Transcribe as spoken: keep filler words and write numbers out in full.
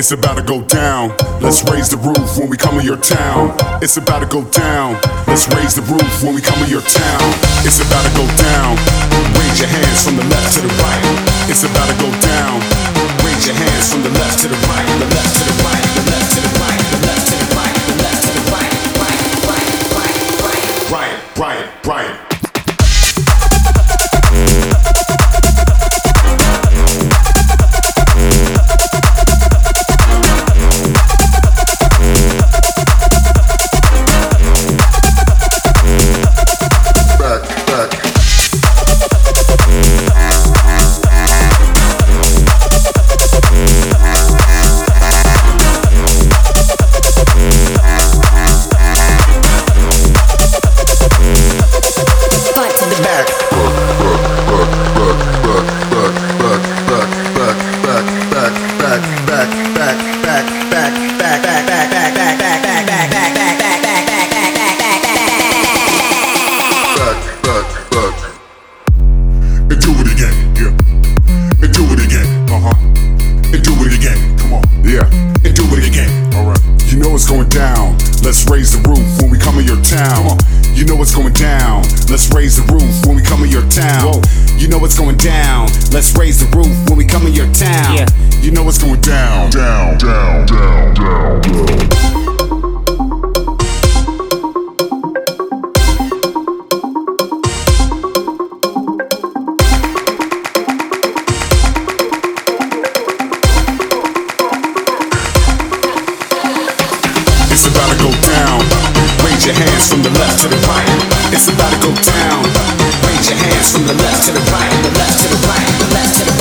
It's about to go down. Let's raise the roof when we come in your town. It's about to go down. Let's raise the roof when we come in your town. It's about to go down. Raise your hands from the left to the right. It's about to go down. Raise your hands from the left to the right. The left to the right. The left to the right. The left to the right. The left to the right. Right, right, right, right, right, right, right. Let's raise the roof when we come in your town. You know what's going down. Let's raise the roof when we come in your town. You know what's going down. Let's raise the roof when we come in your town. Yeah. You know what's going down. Down, down, down, down, down. It's about to go down. Raise your hands from the left to the right. It's about to go down. Raise your hands from the left to the right. The left to the right. The left to the right.